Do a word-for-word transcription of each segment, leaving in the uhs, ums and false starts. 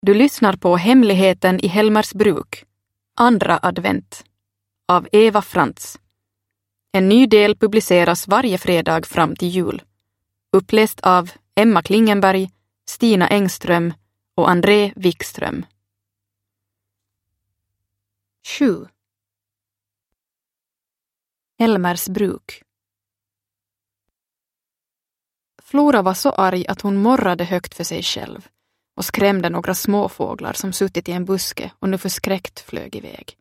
Du lyssnar på Hemligheten i Helmersbruk, andra advent, av Eva Frantz. En ny del publiceras varje fredag fram till jul. Uppläst av Emma Klingenberg, Stina Engström och André Wikström. sju. Helmersbruk. Flora var så arg att hon morrade högt för sig själv och skrämde några småfåglar som suttit i en buske och nu förskräckt flög iväg.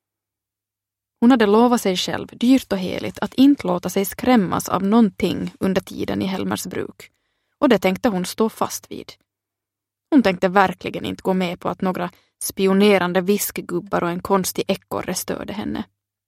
Hon hade lovat sig själv dyrt och heligt att inte låta sig skrämmas av någonting under tiden i Helmersbruk, och det tänkte hon stå fast vid. Hon tänkte verkligen inte gå med på att några spionerande viskgubbar och en konstig ekorre störde henne.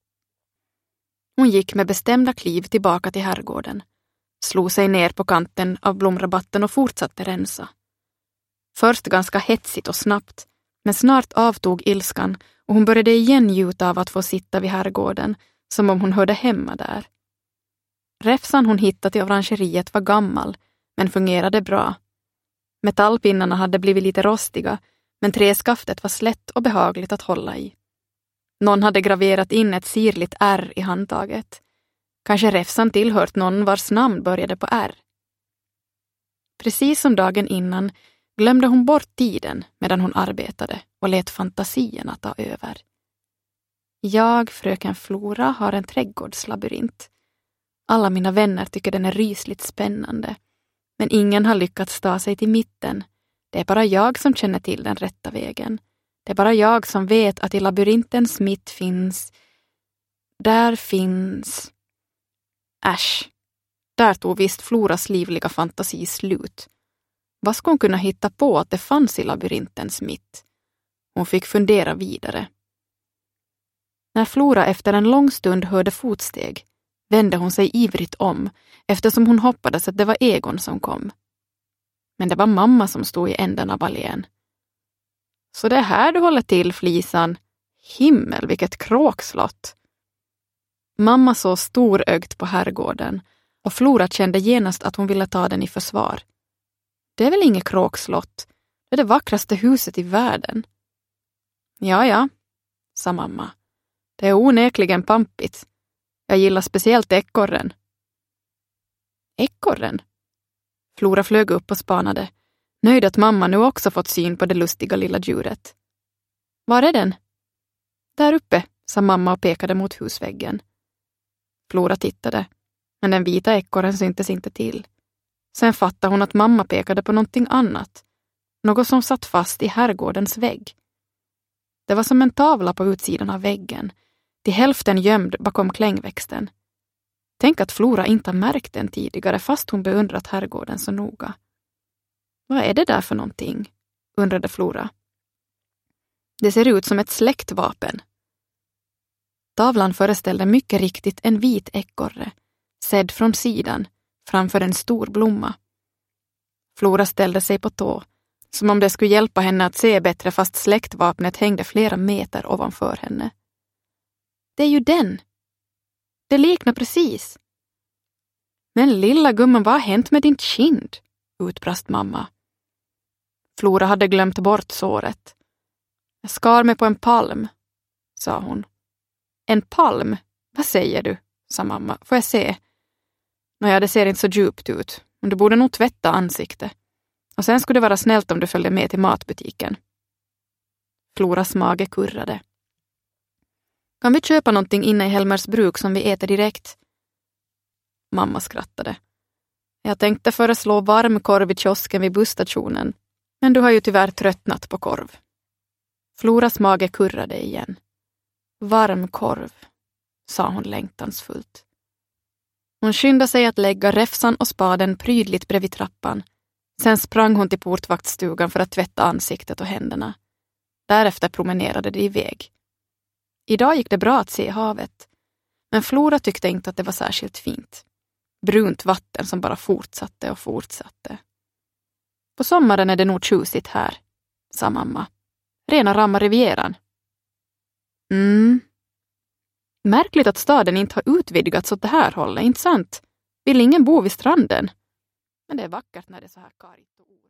Hon gick med bestämda kliv tillbaka till herrgården, slog sig ner på kanten av blomrabatten och fortsatte rensa. Först ganska hetsigt och snabbt, men snart avtog ilskan och hon började igen njuta av att få sitta vid herrgården som om hon hörde hemma där. Räfsan hon hittat i orangeriet var gammal, men fungerade bra. Metallpinnarna hade blivit lite rostiga, men träskaftet var slätt och behagligt att hålla i. Någon hade graverat in ett sirligt R i handtaget. Kanske räfsan tillhört någon vars namn började på R. Precis som dagen innan glömde hon bort tiden medan hon arbetade och lät fantasierna ta över. Jag, fröken Flora, har en trädgårdslabyrint. Alla mina vänner tycker den är rysligt spännande, men ingen har lyckats ta sig till mitten. Det är bara jag som känner till den rätta vägen. Det är bara jag som vet att i labyrintens mitt finns... Där finns... Äsch. Där tog visst Floras livliga fantasi slut. Vad skulle hon kunna hitta på att det fanns i labyrintens mitt? Hon fick fundera vidare. När Flora efter en lång stund hörde fotsteg vände hon sig ivrigt om, eftersom hon hoppades att det var Egon som kom. Men det var mamma som stod i änden av allén. Så det är här du håller till, Flisan. Himmel, vilket kråkslott. Mamma såg storögt på herrgården och Flora kände genast att hon ville ta den i försvar. Det är väl inget kråkslott. Det är det vackraste huset i världen. Ja, ja, sa mamma. Det är onekligen pampigt. Jag gillar speciellt ekorren. Ekorren? Flora flög upp och spanade, nöjd att mamma nu också fått syn på det lustiga lilla djuret. Var är den? Där uppe, sa mamma och pekade mot husväggen. Flora tittade, men den vita ekorren syntes inte till. Sen fattade hon att mamma pekade på någonting annat. Något som satt fast i herrgårdens vägg. Det var som en tavla på utsidan av väggen, till hälften gömd bakom klängväxten. Tänk att Flora inte har märkt den tidigare fast hon beundrat herrgården så noga. Vad är det där för någonting? Undrade Flora. Det ser ut som ett släktvapen. Tavlan föreställde mycket riktigt en vit ekorre, sedd från sidan, framför en stor blomma. Flora ställde sig på tå, som om det skulle hjälpa henne att se bättre fast släktvapnet hängde flera meter ovanför henne. Det är ju den. Det liknar precis. Men lilla gumman, vad har hänt med din kind? Utbrast mamma. Flora hade glömt bort såret. Jag skar mig på en palm, sa hon. En palm? Vad säger du? Sa mamma. Får jag se? Nåja, det ser inte så djupt ut. Men du borde nog tvätta ansiktet. Och sen skulle det vara snällt om du följde med till matbutiken. Floras mage kurrade. Kan vi köpa någonting inne i Helmersbruk som vi äter direkt? Mamma skrattade. Jag tänkte föreslå varm korv i kiosken vid busstationen. Men du har ju tyvärr tröttnat på korv. Floras mage kurrade igen. Varm korv, sa hon längtansfullt. Hon skyndade sig att lägga räfsan och spaden prydligt bredvid trappan. Sen sprang hon till portvaktstugan för att tvätta ansiktet och händerna. Därefter promenerade de iväg. Idag gick det bra att se havet, men Flora tyckte inte att det var särskilt fint. Brunt vatten som bara fortsatte och fortsatte. På sommaren är det nog tjusigt här, sa mamma. Rena rama Rivieran. Mm. Märkligt att staden inte har utvidgats åt det här hållet, inte sant? Vill ingen bo vid stranden? Men det är vackert när det är så här kargt och